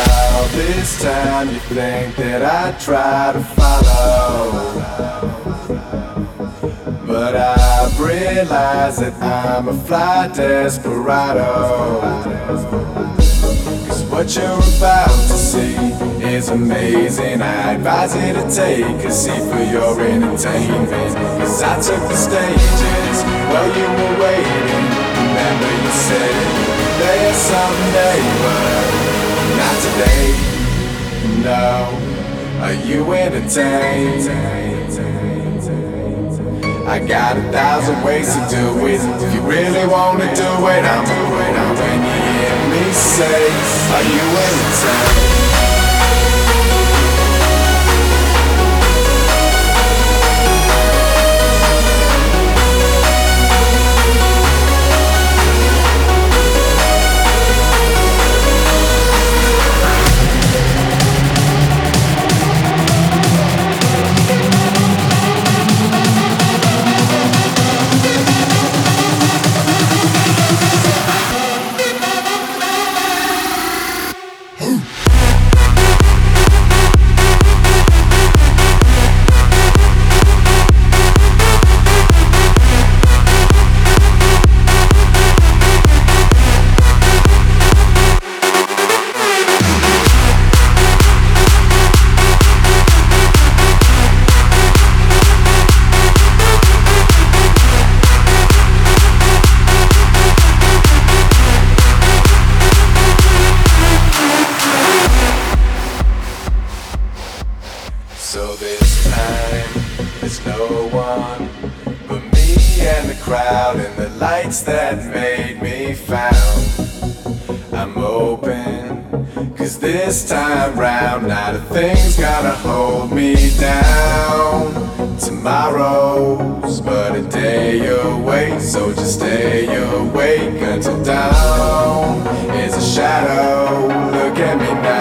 All this time you think that I try to follow, but I've realized that I'm a fly desperado. Cause what you're about to see is amazing. I advise you to take a seat for your entertainment. Cause I took the stages while you were waiting. Remember you said there someday, but not today. No, are you entertained? I got 1,000 ways to do it. If you really wanna do it, I'm around when you hear me say, are you entertained? So this time, there's no one but me and the crowd and the lights that made me found. I'm open, cause this time round, not a thing's gonna hold me down. Tomorrow's but a day away, so just stay awake until dawn is a shadow. Look at me now.